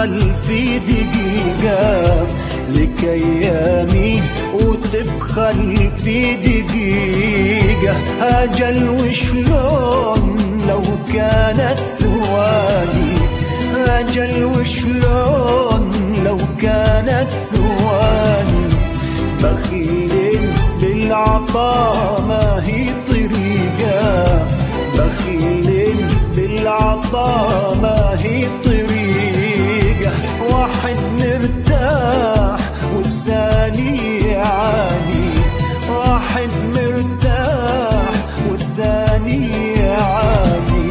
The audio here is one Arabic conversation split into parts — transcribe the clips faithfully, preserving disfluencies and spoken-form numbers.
تبخل في دقيقة لك أيامي وتبخل في دقيقة. أجل وشلون لو كانت ثواني، أجل وشلون لو كانت ثواني. بخيل بالعطاء ما هي طريقة، بخيل بالعطاء ما هي طريقة. واحد مرتاح والثاني يعاني، واحد مرتاح والثاني يعاني.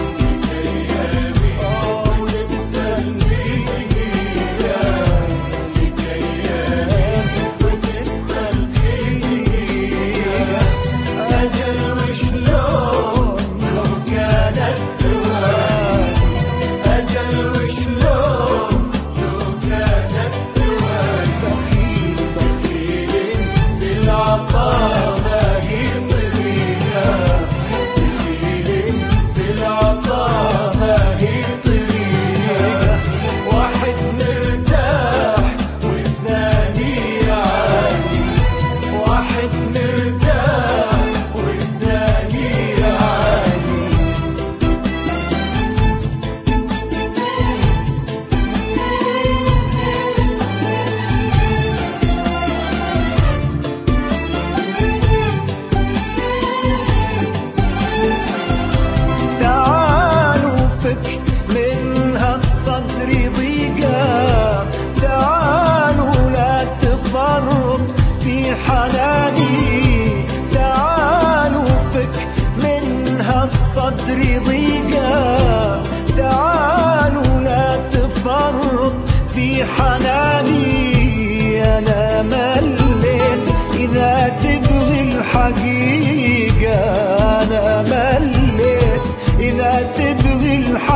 صدري ضيقة تعالوا لا تفرط في حناني. أنا مليت إذا تبغي الحقيقة، أنا مليت إذا تبغي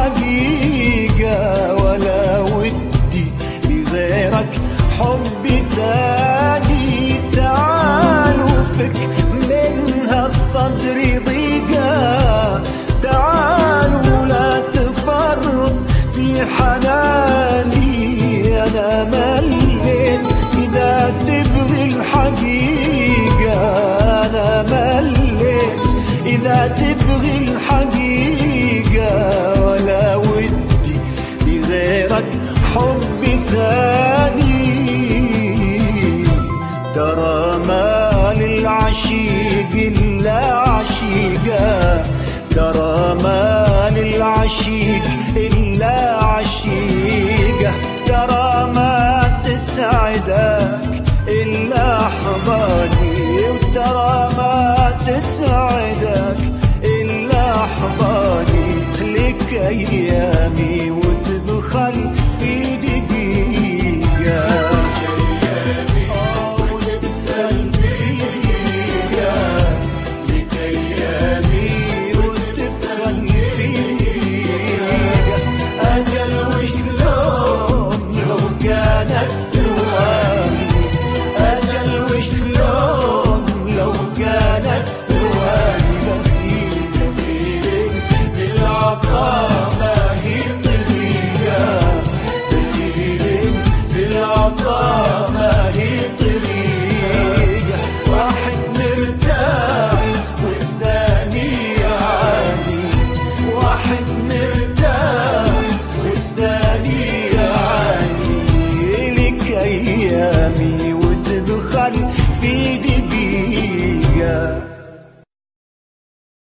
الحقيقة. ولا ودي بغيرك حبي ثاني. تعالوا فك منها الصدر ضيقة، تعالوا لا تفرط في حناني. أنا مليت إذا تبغي الحقيقة، أنا مليت إذا تبغي الحقيقة. ولا ودي بغيرك حبي ثاني. ترى ما للعشيق إلا عشيقة، ترى ما للعشيق إلا